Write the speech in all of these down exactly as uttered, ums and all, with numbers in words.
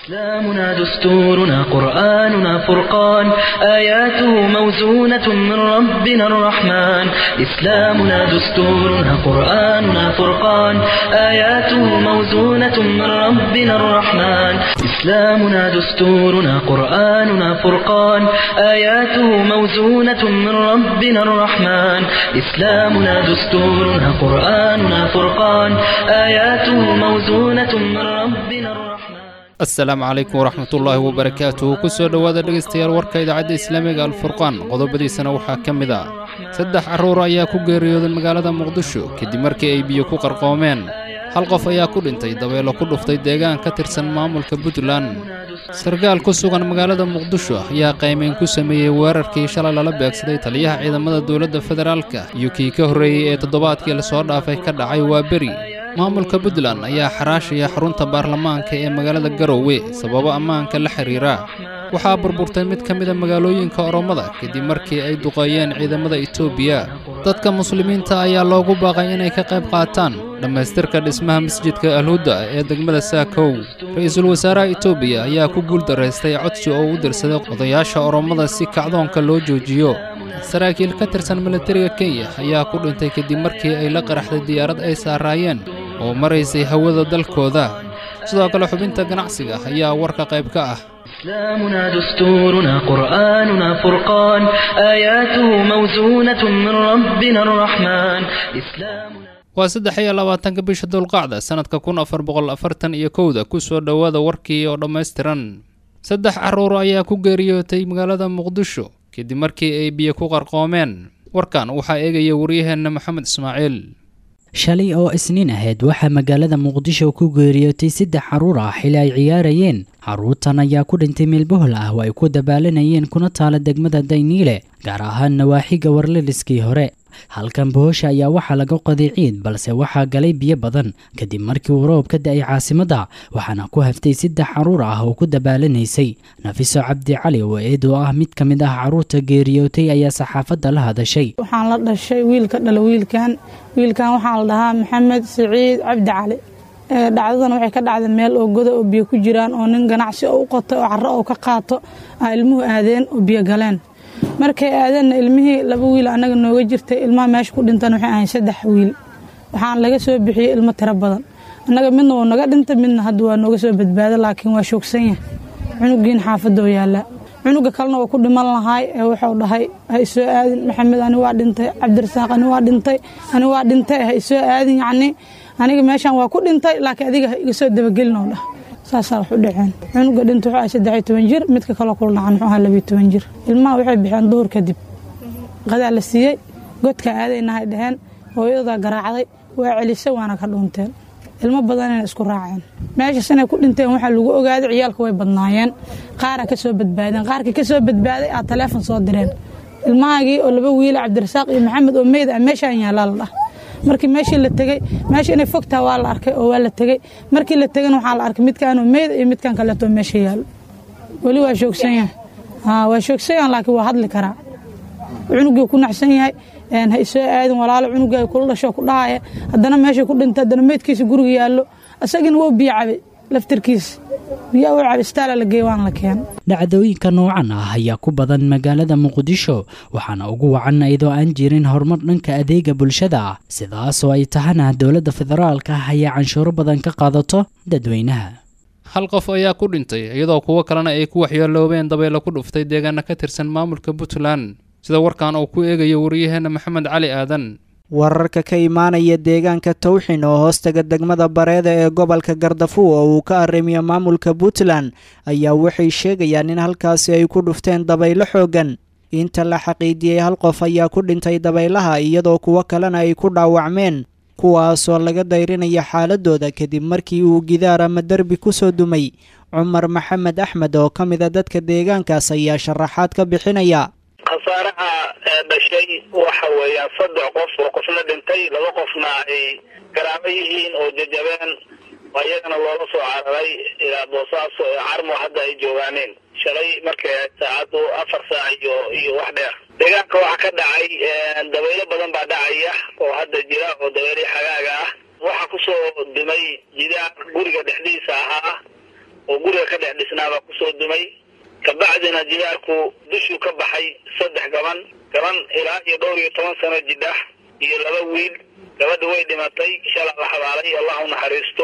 إسلامنا دستورنا قرآننا فرقان آياته موزونة من ربنا الرحمن إسلامنا دستورنا قرآننا فرقان آياته موزونة من ربنا الرحمن إسلامنا دستورنا قرآننا فرقان آياته موزونة من ربنا الرحمن إسلامنا دستورنا قرآننا فرقان آياته موزونة من ربنا الرحمن السلام عليكم ورحمة الله وبركاته كسو دوادا dhageystayaal warka idaacada islaamiga alfurqaan qodobadiisana waxa kamid ah saddex caruur ayaa ku geeriyooday magaalada muqdisho kadib markii ay biyo ku qarqoomeen hal qof ayaa ku dhintay dabeelo ku dhuftay deegaan ka tirsan maamulka Puntland sargaal ku sugan magaalada muqdisho ayaa qaymeyn ku sameeyay weerarkii shalay lala beegsaday taliyaha ciidamada dawladda federaalka iyo kii ka horeeyay ee toddobaadkii la soo dhaafay ka dhacay waa beri maamulka Puntland ayaa xaraashaya xarunta baarlamaanka ee magaalada Garowe sababo ammaanka la xiriira waxaa burburtay mid ka mid ah magaalooyinka Oromada kadib markii ay duqeeyeen ciidamada Itoobiya dadka muslimiinta ayaa loogu baaqay inay ka qayb qaataan dhamaystirka dhismaha masjidka Al-Huda ee degmada Saakow ra'iisul wasaaraha Itoobiya ayaa ku guuldareystay codsi oo u dirsaday odayaasha Oromada si kacdoonka loo joojiyo saraakiil ka tirsan militariga Kenya ayaa ku dhintay kadib markii ay la qaraxday diyaarad ay saarayeen oo maraysay hawada dalkooda sidoo kale xubinta ganacsiga ayaa warka qayb ka ah إسلامنا دستورنا قرآننا فرقان آياته موزونة من ربنا الرحمن إسلامنا waa saddex iyo labaatanka bisha dulqaacda sanadka kun afar boqol afartan iyo kowda ku soo dhawaada warkii oo dhammaystiran saddex caruur ayaa ku geeriyootay magaalada muqdisho kadib markii ay biyo ku qarqoomeen warkan waxaa eegaya waryaheena maxamed ismaaciil shalay oo isniin ahayd waxaa magaalada muqdisho ku geeriyootay saddex caruur ah xilli ay ciyaarayeen caruurtan ayaa ku dhintay meel bohol ah oo ay ku dabaalanayeen kuna taala degmada Dayniile gaar ahaan nawaaxiga warliliskii hore halkan bohosha ayaa waxaa laga qoday ciid balse waxaa galay biyo badan kadib markii uu roob ka da'ay caasimadda waxaana ku haftay saddex caruur ah oo ku dabaalaneysay nafiso cabdi cali oo eedo ah mid ka mid ah caruurta geeriyootay ayaa saxaafadda la hadashay waxaan la dhashay wiilka dhalo wiilkan wiilkan waxaa la dhahaa maxamed siciid cabdi cali dhacdadan waxay ka dhacday meel oo goda oo biyo ku jiraan oo nin ganacsi oo u qotay oo carro oo ka qaato ay ilmuhu aadeen oo biyo galeen markay aadeen ilmihii laba wiil anaga nooga jirtay ilmaha meesha ku dhintan waxay ahayn saddex wiil waxaan laga soo bixiyay ilmo tiro badan anaga midna wuu naga dhintay midna hadda waa nooga soo badbaaday laakiin waa shoogsan yahay cunugiin xaafadda oo yaala cunuga kalena waa ku dhiman lahaay ee wuxuu dhahay ha isoo aadin maxamed ani waa dhintay cabdirasaaq ani waa dhintay ani waa dhintay ha isoo aadin yacni aniga meeshan waa ku dhintay laakiin adiga iga soo dabagelin oo dhah saasaa wax u dhaceen cunuga dhinta wuxuu ahay saddex iyo toban jir midka kaloo kula dhacan wuxuu ahaa laba iyo toban jir ilmaha waxay bixeen duhur kadib qadaa la siiyey godka aadaynahay dhaheen hooyadaa garaacday waa celisay waana ka dhuunteen ilmo badanina isku raaceen meeshaas inay ku dhinteen waxaa lagu ogaaday ciyaalka way badnaayeen qaara ka soo badbaadeen qaarkii ka soo badbaaday aa taleefon soo direen ilmahaagii oo laba wiila cabdirasaaq iyo maxamed oo meyd ah meeshaan yaalaa la dhah markii meeshii la tagay meesha inay fogtaa waa la arkay oo waa la tagay markii la tagana waxaa la arkay midkaan oo meyd iyo midkaan kaleeto meesha yaalo weli waa shoogsan yahay haa waa shoogsan yahay laakiin waa hadli karaa cunugii ku nacsan yahay ha isoo aadin walaalo cunugii kula dhasho ku dhahaya haddana meesha ku dhintay haddana meydkiisa guriga yaallo asagina wuu biyo cabay laftirkiisa biyo u cabay istaala la geey waan la keen dhacdooyinka noocan ah ayaa ku badan magaalada muqdisho waxaana ugu wacan iyadoo aan jirin horumar dhanka adeega bulshada ah sidaas oo ay tahana dowladda federaalka ah ayaa canshuuro badan ka qaadato dadweynaha hal qof ayaa ku dhintay iyadoo kuwo kalena ay ku waxyeeloobeen dabeelo ku dhuftay deegaana ka tirsan maamulka Puntland sida warkan uu ku eegayo waryaheena maxamed cali aadan wararka ka imaanaya deegaanka Towxin oo hoostaga degmada Bareeda ee gobolka Gardafuo oo uu ka arrimiyo maamulka Puntland ayaa waxay sheegayaan in halkaasi ay ku dhufteen dabaylo xoogan inta la xaqiijiyay hal qof ayaa ku dhintay dabaylaha iyadoo kuwo kalena ay ku dhaawacmeen kuwaasoo laga dayrinaya xaaladooda kadib markii uu gidaar ama derbi ku soo dumay Cumar Maxamed Axmed oo ka mid ah dadka deegaankaas ayaa sharaxaad ka bixinaya khasaaraha dhashay waxa weeyaan saddex qof oo qofna dhintay laba qofna ay garaabo yihiin oo jajabeen ayagana looga soo cararay ilaa boosaaso ee carmo hadda ay joogaaneen shalay markay saacadu afar saac iyo iyo wax dheer deegaanka waxaa ka dhacay dabaylo badan baa dhacaya oo hadda jira oo dabaylo xagaaga ah waxaa kusoo dimay jidaar guriga dhexdiisa ahaa oo guriga ka dhex dhisnaabaa kusoo dumay kabacdina jidaarku dushuu ka baxay saddex gaban gaban ilaa iyo dhowr iyo toban sano jidhax iyo laba wiil gabadha way dhimatay shala la xabaalay allah u naxariisto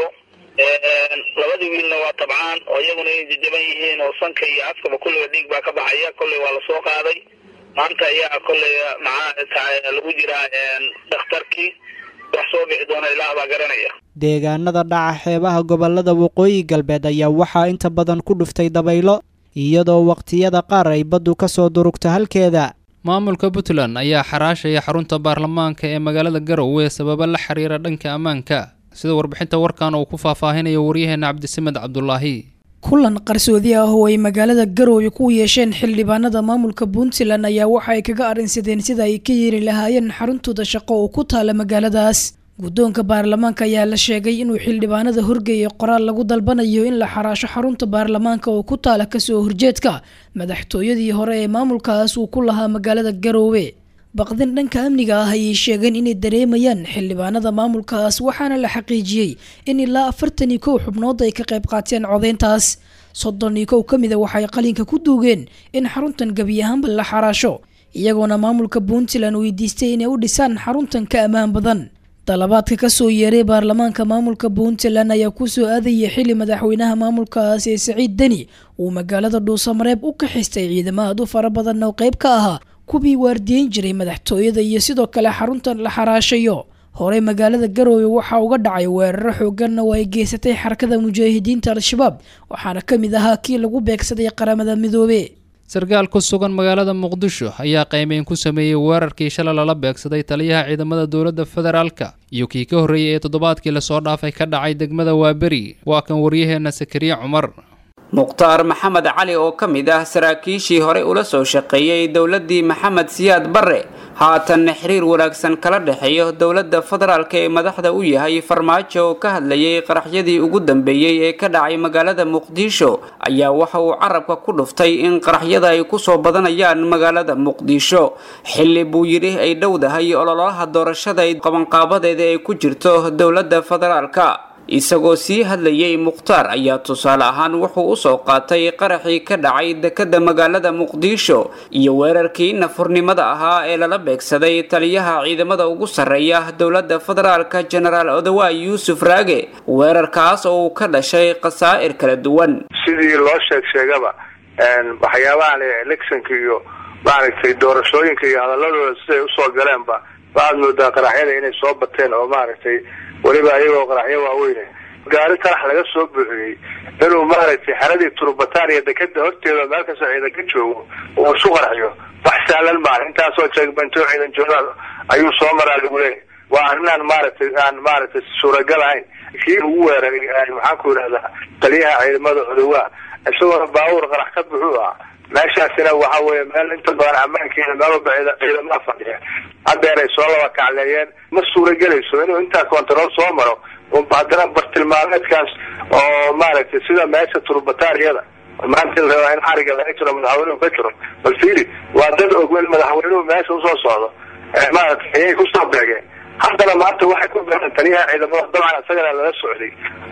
labadii wiilna waa tabcaan oo iyaguna ay jajaban yihiin oo sanka iyo afkaba kulliga dhiig baa ka baxaya kolley waa lasoo qaaday maanta ayaa kolley maxaa lagu jiraa dhakhtarkii wax soo bixi doona ilaah baa garanaya. deegaanada dhaca xeebaha gobolada waqooyi galbeed ayaa waxaa inta badan ku dhuftay dabaylo iyadoo waqtiyada qaar ay baddu ka soo durugto halkeeda. maamulka Puntland ayaa xaraashaya xarunta baarlamaanka ee magaalada Garowe sababo la xiriira dhanka ammaanka sida warbixinta warkan uu ku faahfaahinayo waryaheena Cabdisamed Cabdullaahi. kulan qarsoodi ah oo ay magaalada Garowe ku yeesheen xildhibaanada maamulka Puntland ayaa waxa ay kaga arinsadeen sida ay ka yeeri lahaayeen xaruntooda shaqo oo ku taala magaaladaas. guddoonka baarlamaanka ayaa la sheegay inuu xildhibaanada horgeeyay qoraal lagu dalbanayo in la xaraasho xarunta baarlamaanka oo ku taala kasoo horjeedka madaxtooyadii hore ee maamulkaas uu ku lahaa magaalada Garowe. baqdin dhanka amniga ah ayay sheegeen inay dareemayaan xildhibaanada maamulkaas waxaana la xaqiijiyay in ilaa afartan iyo kow xubnood ay ka qayb qaateen codeyntaas. soddon iyo kow ka mid ah waxay qalinka ku duugeen in xaruntan gabi ahaanba la xaraasho iyagoona maamulka Puntland weydiistay inay u dhisaan xaruntan ka ammaan badan. dalabaadka ka soo yeeray baarlamaanka maamulka Puntland ayaa ku soo aadayay xili madaxweynaha maamulkaas ee Saciid Deni uu magaalada Dhuusamareeb u ka xistay ciidamada u fara badan oo qayb ka ahaa kubii waardiyeyn jiray madaxtooyada iyo sidoo kale xaruntan la xaraashayo. hore magaalada Garowe waxa uga dhacay weeraro xooggan oo ay geysatay xarakada mujaahidiinta al-shabaab waxaana kamid ahaa kii lagu beegsaday qaramada midoobay. sarkaal ku sugan magaalada Muqdisho ayaa qiimeyn ku sameeyay weerarkii shalay lala beegsaday taliyaha ciidamada dowladda federaalka iyo kii ka horreeyay ee toddobaadkii la soo dhaafay ka dhacay degmada Waaberi. waa kan waryaheena Sakariya Cumar. muqtaar maxamed cali oo ka mid ah saraakiishii hore ula soo shaqeeyay dowladii maxamed siyaad barre haatan xiriir wanaagsan kala dhaxeeyo dowladda federaalka ee madaxda u yahay farmaajo oo ka hadlayay qaraxyadii ugu dambeeyay ee ka dhacay magaalada Muqdisho ayaa waxa uu carabka ku dhuftay in qaraxyada ay ku soo badanayaan magaalada Muqdisho xilli buu yiri ay dhowdahay ololaha doorashada ee qabanqaabadeeda ay ku jirto dowladda federaalka. isagoo sii hadlayay muqtaar ayaa tusaale ahaan wuxuu u soo qaatay qaraxii ka dhacay dekada magaalada Muqdisho iyo weerarkii nafurnimada ahaa ee lala beegsaday taliyaha ciidamada ugu sareeya dowladda federaalka General Odawa Yusuf Raage weerarkaas oo ka dhashay qasaa'ir kala duwan sidii loo sheeg sheegaba een waxyaabaha electionka iyo maaragtay doorashooyinka iyo hadaladooda siday u soo galeenba baad moodaa qaraxyada inay soo bateen oo maaragtay waliba ayagoo qaraxyo waaweyn gaari qarax laga soo buuxiyay inuu maaragtay xaradii turbataariya dekada horteeda meel ka soo ciidan ka joogo oo isu qaraxyo wax sahlan ma aha intaasoo jeegbanto ciidan joogaal ayuu soo maraa lagu leeyahay waa arrinaan maaragtay aan maaragtay suuragal ahayn kii ugu weeraray waxaan ku yidhahdaa taliyaha ciidamada Odawa isagoo baawur qarax ka buuxu ah meeshaasina waxa weeye meel inta badan ammaankeeda meel baciida ciidamada fadhiya haddeer ay soo laba kacleeyeen ma suuragelayso inuu intaa control soo maro oo baadana bartilmaameedkaas oo maaragtay sida meesha turbataariyada maanta la rabo in xariga laga jiro madaxweynuhu ka jiro bal fiiri waa dad ogwel madaxweynuhu meesha usoo socdo maaragtay ayay ku soo beegeen haddana maanta waxay ku beegan taliyaha ciidamada dabcan isagana lala socday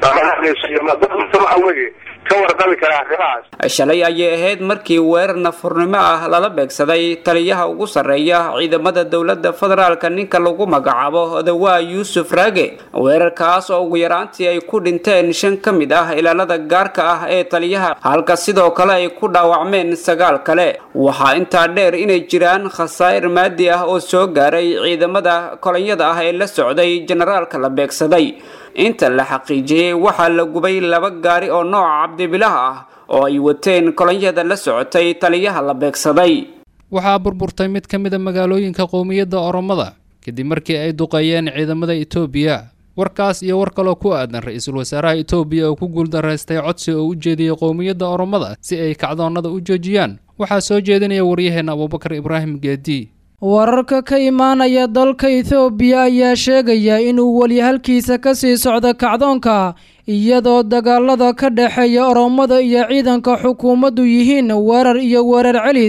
ka warqabi karaa arrimahaas. shalay ayay ahayd markii weerar nafurnimo ah lala beegsaday taliyaha ugu sareeya ciidamada dowladda federaalka ninka lagu magacaabo Odawa Yusuf Raage weerarkaas oo ugu yaraantii ay ku dhinteen shan ka mid ah ilaalada gaarka ah ee taliyaha halka sidoo kale ay ku dhaawacmeen sagaal kale. waxaa intaa dheer inay jiraan khasaa'ir maadi ah oo soo gaaray ciidamada kolonyada ah ee la socday generaalka la beegsaday. inta la xaqiijiyay waxa la gubay laba gaari oo nooca cabdibilaha ah oo ay wateen kolonyada la socotay taliyaha la beegsaday. waxaa burburtay mid ka mid ah magaalooyinka qowmiyadda Oromada kadib markii ay duqeeyeen ciidamada Itoobiya. warkaas iyo war kale oo ku aadan ra'iisul wasaaraha Itoobiya oo ku guuldareystay codsi oo u jeediyay qowmiyadda Oromada si ay kacdoonada u joojiyaan waxaa soo jeedinaya waryaheena Abubakar Ibrahim Geedi. wararka ka imaanaya dalka Itoobiya ayaa sheegaya inuu wali halkiisa ka sii socdo kacdoonka iyadoo dagaalada ka dhaxeeya Oromada iyo ciidanka xukuumaddu yihiin weerar iyo weerar celis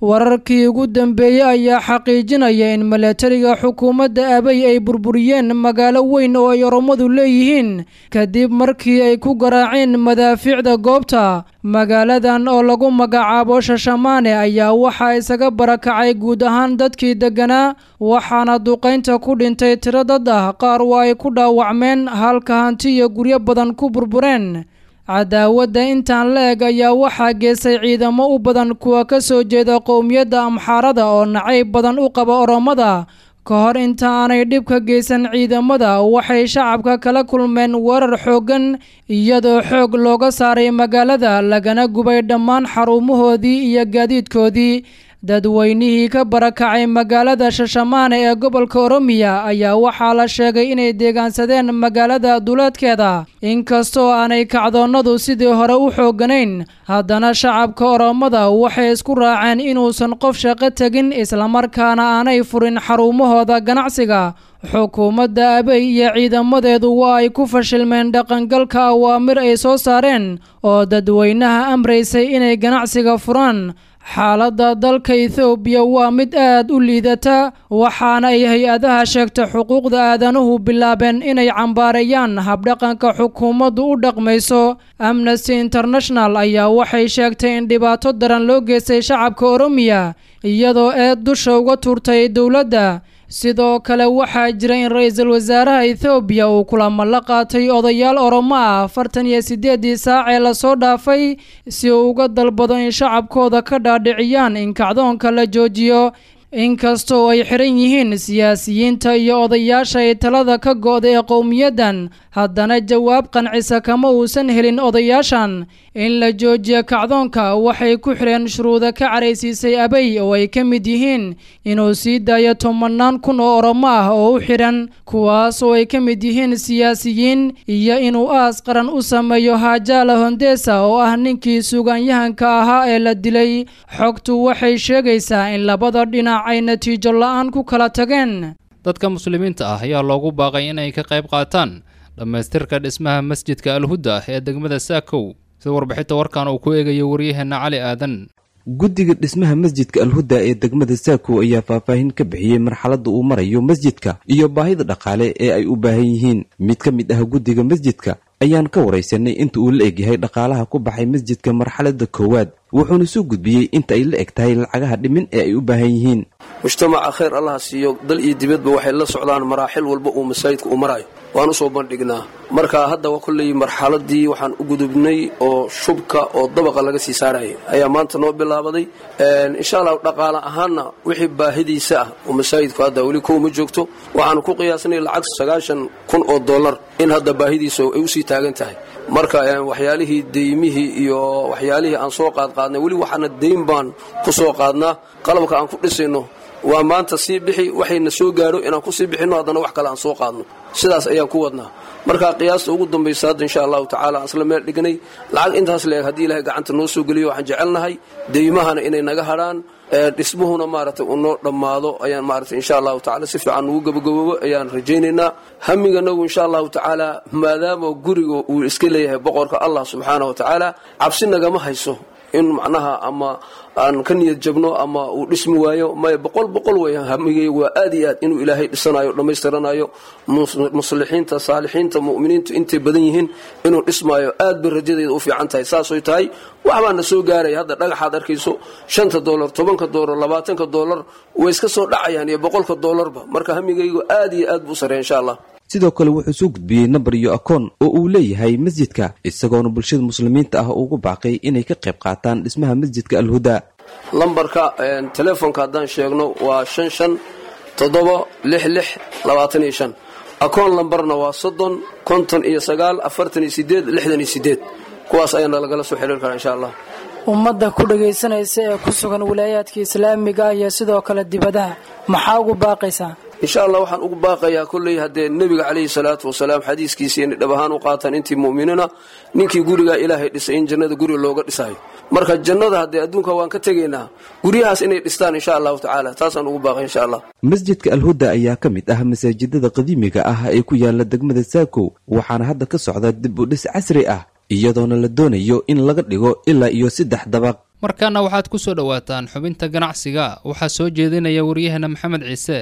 wararkii ugu dambeeyey ayaa xaqiijinaya in milatariga xukuumadda abay ay burburiyeen magaalo weyn oo ay oromadu leeyihiin kadib markii ay ku garaaceen madaafiicda goobta. magaaladan oo lagu magacaabo shashamaane ayaa waxaa isaga barakacay guud ahaan dadkii degganaa, waxaana duqaynta ku dhintay tiro dad ah, qaar waa ay ku dhaawacmeen halka hanti iyo guryo badan ku burbureen. cadaawadda intaan la eg ayaa waxaa geesay ciidamo u badan kuwa ka soo jeeda qowmiyadda amxaarada oo nacayb badan u qaba oromada. ka hor inta aanay dhib ka geysan ciidamada, waxay shacabka kala kulmeen weerar xooggan iyadoo xoog looga saaray magaalada lagana gubay dhammaan xarumahoodii iyo gaadiidkoodii. dadweynihii ka barakacay magaalada shashamaane ee gobolka oromiya ayaa waxaa la sheegay inay deegaansadeen magaalada duleedkeeda. inkastoo aanay kacdoonnadu sidii hore u xoogganayn, haddana shacabka oromada waxay isku raaceen inuusan qof shaqo tegin islamarkaana aanay furin xarumahooda ganacsiga. xukuumadda abay iyo ciidamadeedu waa ay ku fashilmeen dhaqangalka awaamir ay soo saareen oo dadweynaha amraysay inay ganacsiga furaan. xaaladda dalka Itoobiya waa mid aad u liidata, waxaana ay hay-adaha sheegta xuquuqda aadanuhu bilaabeen inay cambaareeyaan habdhaqanka xukuumaddu u dhaqmayso. Amnesty International ayaa waxay sheegtay in dhibaato daran loo geystay shacabka Oromiya iyadoo eed dusha uga tuurtay dowladda. sidoo kale waxaa jira in ra'iisul wasaaraha Itoobiya uu kulamo la qaatay odayaal Oromo ah afartan iyo sideed saac ee la soo dhaafay si uu uga dalbado in shacabkooda ka dhaadhiciyaan in kacdoonka la joojiyo. inkastoo ay xiran yihiin siyaasiyiinta iyo odayaasha ay talada ka go'day ee qowmiyadan, haddana jawaab qancisa kama uusan helin odayaashan. in la joojiyo kacdoonka waxay ku xireen shuruudo ka caraysiisay abay oo ay ka mid yihiin inuu sii daayo tobanaan kun oo Oromo ah oo u xiran, kuwaas oo ay ka mid yihiin siyaasiyiin, iyo inuu aas qaran u sameeyo Haajala Hundessa oo ah ninkii suugaanyahanka ahaa ee la dilay. xogtu waxay sheegaysaa in labada dhinac ay natiijo la'aan ku kala tageen. dadka muslimiinta ah ayaa loogu baaqay inay ka qayb qaataan dhammaystirka dhismaha masjidka Al-Huda ee degmada Saakow, sida warbixinta warkan uu ku eegayo waryaheena Cali Aadan. guddiga dhismaha masjidka Al-Huda ee degmada Saakow ayaa faahfaahin ka bixiyay marxaladda uu marayo masjidka iyo baahida dhaqaale ee ay u baahan yihiin. mid ka mid ah guddiga masjidka ayaan ka waraysanay inta uu la egyahay dhaqaalaha ku baxay masjidka marxaladda koowaad, wuxuuna soo gudbiyey inta ay la eg tahay lacagaha dhimin ee ay u baahan yihiin. mujtamaca khayr allah siiyo, dal iyo dibadba waxay la socdaan maraaxil walba uu masaajidka u marayo, waan u soo bandhignaa. marka hadda waa kulley marxaladii waxaan u gudubnay oo shubka oo dabaqa laga sii saarayay ayaa maanta noo bilaabaday. insha allah dhaqaale ahaanna wixii baahidiisa ah oo masaajidku hadda weli kow ma joogto, waxaan ku qiyaasnay lacag sagaashan kun oo dollar in hadda baahidiisa ay usii taagan tahay. marka waxyaalihii deymihii iyo waxyaalihii aan soo qaadqaadnay weli waxaana deyn baan ku soo qaadnaa. qalabka aan ku dhisayno waa maanta sii bixi, waxayna soo gaadho inaan ku sii bixinno haddana wax kale aan soo qaadno, sidaas ayaan ku wadnaa. marka qiyaasta ugu dambaysa hadda insha allahu tacaala aan isla meel dhignay lacag intaas leeg haddii ilaahay gacanta noo soo geliyo waxaan jecelnahay deymahana inay naga hadhaan, dhismuhuna maaragtay uu noo dhammaado ayaan maaragtay insha allahu tacaala si fiican ugu gabagaboobo ayaan rajaynaynaa. hamiganagu insha allahu tacaala maadaama guriga uu iska leeyahay boqorka allah subxaana wa tacaala, cabsi nagama hayso in macnaha ama aan ka niyad jabno ama uu dhismi waayo. may boqol boqol weeyaan hamigay waa aad iyo aad inuu ilaahay dhisanayo dhammaystiranayo, muslixiinta saalixiinta mu'miniintu intay badan yihiin inuu dhismaayo aad bay rajadeeda u fiican tahay. saasooy tahay waxbaa na soo gaaraya hadda dhagaxaad arkayso shanta doolar tobanka doolar labaatanka doolar way iska soo dhacayaan iyo boqolka doolarba. marka hamigaygu aad iyo aad buu sareeya insha allah. sidoo kale wuxuu soo gudbiyey nambar iyo akoon oo uu leeyahay masjidka, isagoona bulshada muslimiinta ah ugu baaqay inay ka qayb qaataan dhismaha masjidka Al-Huda. lambarka telefoonka haddaan sheegno waa shan shan toddoba lix lix labaatan iyo shan, akoon lambarna waa soddon konton iyo sagaal afartan iyo sideed lixdan iyo sideed. kuwaas ayaana lagala soo xiriir karaa insha allah. ummadda ku dhagaysanaysa ee ku sugan wilaayaadka islaamiga iyo sidoo kale dibadaha maxaa ugu baaqaysaa? insha allah waxaan ugu baaqayaa kulley haddee nebiga calayhi salaatu wasalaam xadiiskiisii inay dhab ahaan u qaataan intii mu'miniina, ninkii gurigaa ilaahay dhisay in jannada guri looga dhisaayo. marka jannada haddee adduunka waan ka tegaynaa, guryahaas inay dhistaan insha allahu tacaala, taasaan ugu baaqay insha allah. masjidka Al-Huda ayaa ka mid ah masaajidada qadiimiga ah ee ku yaala degmada Saakow, waxaana hadda ka socda dib u dhis casri ah iyadoona la doonayo in laga dhigo ilaa iyo saddex dabaq. markaana waxaad ku soo dhawaataan xubinta ganacsiga waxaa soo jeedinaya wariyahana maxamed ciise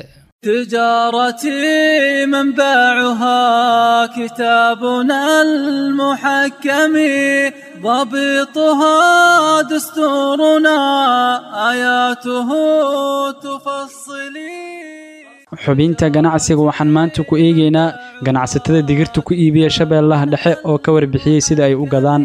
تجارتي منبعها كتابنا المحكم ضبطها دستورنا آياته تفصلي xubinta ganacsiga waxaan maanta ku eegaynaa ganacsatada digirta ku iibiya Shabeellaha Dhexe oo ka warbixiyay sida ay u gadaan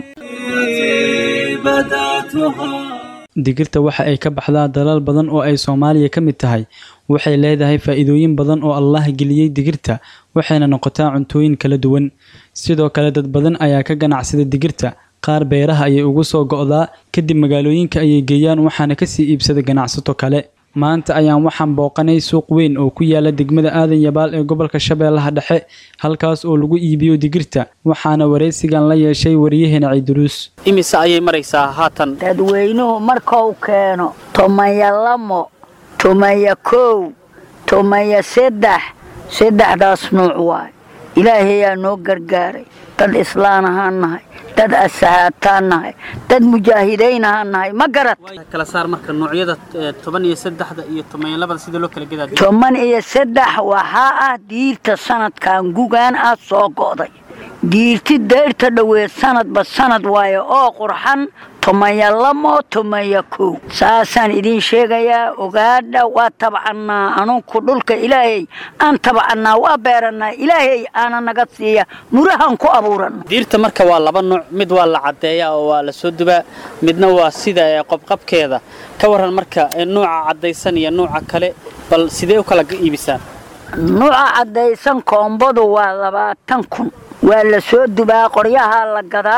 digirta waxa ay ka baxdaa dalal badan oo ay Soomaaliya ka mid tahay waxay leedahay faa'iidooyin badan oo Allah geliyay digirta waxayna noqotaa cuntooyin kala duwan sidoo kale dad badan ayaa ka ganacsada digirta qaar beeraha ayay ugu soo go'daa kadib magaalooyinka ayay geeyaan waxaana ka sii iibsada ganacsato kale maanta ayaan waxaan booqanay suuq weyn oo ku yaala degmada Aadan Yabaal ee gobolka Shabeellaha Dhexe halkaas oo lagu iibiyo digirta waxaana wareysigan la yeeshay wariyaheena Ciidruus imisa ayay maraysaa haatan dadweynuhu markuu keeno tomaya lamo tomaya kow tomaya saddex saddexdaas nooc waay ilaahay yaa noo gargaaray dad islaan ahaan nahay dad asxaabtaan nahay dad mujaahidiin ahaan nahay ma garad kala saar marka noocyada toban iyo saddex iyo toban iyo laba sida loo kala gadaa toban iyo saddex waxa ah diirta sanadkan gugaan ah soo go'day diirti deerta dhaweed sanadba sanad waayo oo qurxan tomaya lamo tomaya kow saasan idin sheegayaa ogaadha waa tabcanaa anunku dhulka ilaahay aan tabcanaa waa beeranaa ilaahay aana naga siiya murahan ku abuuran diirta marka waa laba nooc mid waa la cadeeyaa oo waa la soo dubaa midna waa sida qobqabkeeda ka waran marka nooca cadeysan iyo nooca kale bal sidee u kala iibisaan nooca cadeysan koombadu waa labaatan kun waa la soo dubaa qoryaha la gadaa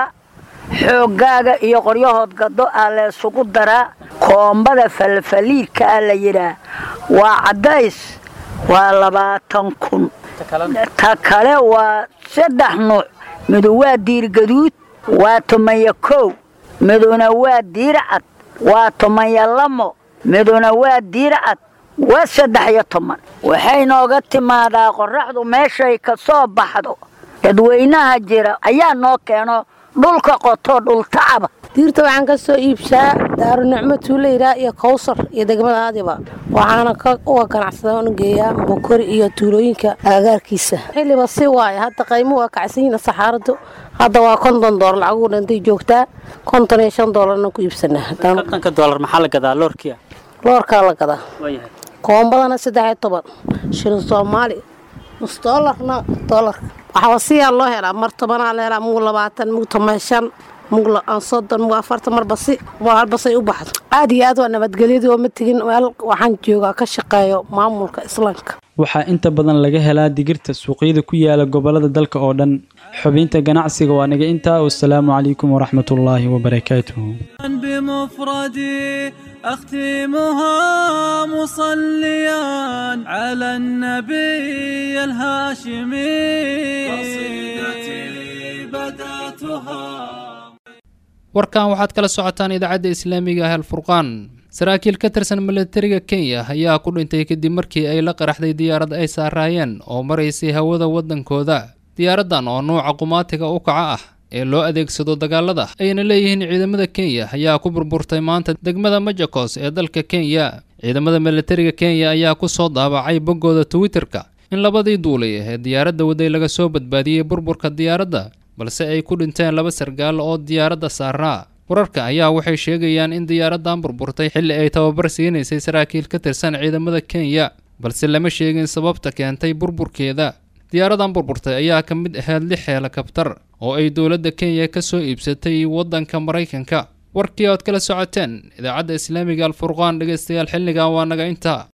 xoogaaga iyo qoryahood gado aa la isugu daraa koombada falfaliirka ah la yidhaa waa cadays waa labaatan kun ta kale waa saddex nuuc midu waa diir gaduud waa tomaya kow miduna waa diir cad waa tomaya lamo miduna waa diir cad waa saddex iyo toban waxay nooga timaadaa qorraxdu meeshay ka soo baxdo dadweynaha jira ayaa noo keeno dhulka qoto dhul tacaba diirta waxaan ka soo iibsaa daaru nicmo tuulayra iyo kowsar iyo degmada aadiba waxaana ka uga ganacsadaa u geeyaa bokori iyo tuulooyinka agagaarkiisa xilliba si waay hadda qiimo waa kacsiina saxaaradu hadda waa konton doolar lagu dhantay joogtaa konton iyo shan doolarna ku iibsanaa kontonka doolar maxaa la gadaa loorkiya loorka la gadaa waayahay koombadana saddex iyo toban shilin Soomaali nus doolarna doolar waxa si loo helaa mar toban la helaa mug labaatan mug toban shan mug aan soddon mug afartan mar basi waa basay u baxdo aad iyo aad waa nabadgelyadu oo ma tigin waxaan joogaa ka shaqeeyo maamulka islaamka waxaa inta badan laga helaa digirta suuqyada ku yaala gobolada dalka oo dhan xubinta ganacsiga waa naga intaa wassalaamu calaykum waraxmatullaahi wabarakaatuh بمفردي أختمها مصليا على النبي الهاشمي قصيدتي بدأتها warkan waxaad kala socotaan idaacadda islaamiga ah Al-Furqaan saraakiil ka tirsan militariga Kenya ayaa ku dhintay kadib markii ay la qaraxday diyaarad ay saarayeen oo maraysay hawada wadankooda diyaaradan oo nooca qumaatiga u kaca ah ee loo adeegsado dagaalada ayna leeyihiin ciidamada Kenya ayaa ku burburtay maanta degmada Machakos ee dalka Kenya ciidamada militariga Kenya ayaa ku soo daabacay boggooda Twitter-ka in labadii duulay ee diyaaradda waday laga soo badbaadiyay burburka diyaaradda balse ay ku dhinteen laba sargaal oo diyaaradda saarnaa wararka ayaa waxay sheegayaan in diyaaraddan burburtay xilli ay tababar siinaysay saraakiil ka tirsan ciidamada Kenya balse lama sheegin sababta keentay burburkeeda diyaaradan burburtay ayaa ka mid ahayd lix helikabtar oo ay dowladda Kenya ka soo iibsatay waddanka Mareykanka warkii aad kala socoteen idaacadda islaamiga Al-Furqaan dhageystayaal xilligan waa naga intaa